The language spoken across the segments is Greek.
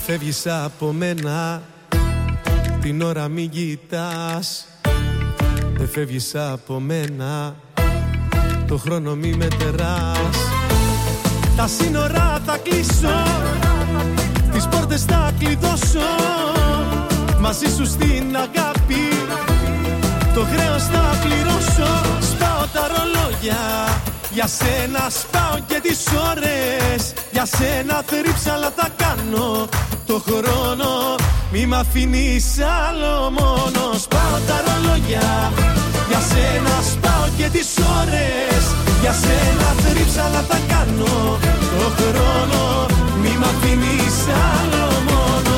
φεύγεις από μένα, την ώρα μην κοιτάς. Δεν φεύγεις από μένα, το χρόνο μη μετεράς. Τα σύνορα θα κλείσω, τις πόρτες θα κλειδώσω. Μαζί σου στην αγάπη, το χρέος θα πληρώσω. Σπάω τα ρολόγια, για σένα σπάω και τις ώρες. Για σένα θρύψαλα θα κάνω το χρόνο. Μη μ' αφήνεις άλλο μόνο. Σπάω τα ρολόγια, για σένα σπάω και τις ώρες. Για σένα θρύψαλα θα κάνω το χρόνο. Μη μ' αφήνεις άλλο μόνο.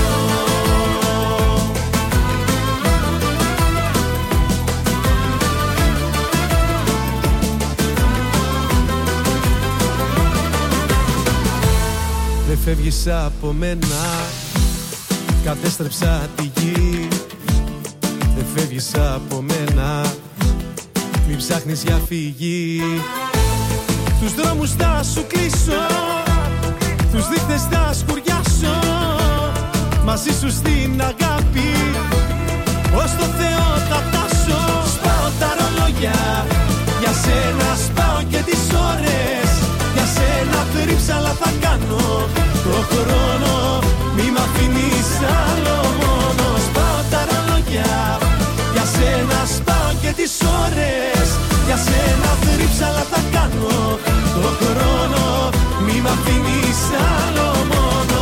Δεν φεύγεις από μένα, κατέστρεψα τη γη. Δεν φεύγεις από μένα, μην ψάχνεις για φυγή. Τους δρόμους θα σου κλείσω, τους δείχτες θα σκουριάσω. Μαζί σου στην αγάπη, ως το Θεό θα φτάσω. Σπάω τα ρολόγια, για σένα σπάω και τις ώρες. Για σένα θρύψαλα θα κάνω το χρόνο. Μη μ' αφήνεις άλλο μόνο. Σπάω τα ρολόγια, για σένα σπάω και τις ώρες. Για σένα θρύψαλα θα κάνω το χρόνο. Μη μ' αφήνεις άλλο μόνο.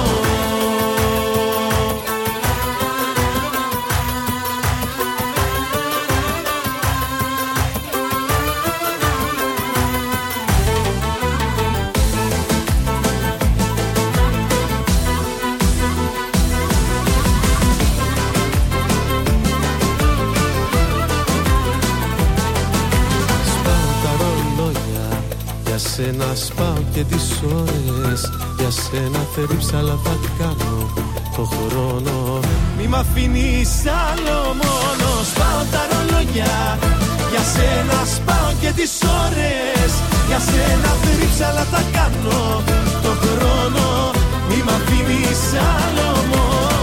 Για σένα σπάω και τις ώρες. Για σένα θρύψαλα θα κάνω το χρόνο. Μη μ' αφήνεις άλλο μόνο. Σπάω τα ρολόγια, για σένα σπάω και τις ώρες. Για σένα θρύψαλα θα κάνω το χρόνο. Μη μ' αφήνεις άλλο μόνο.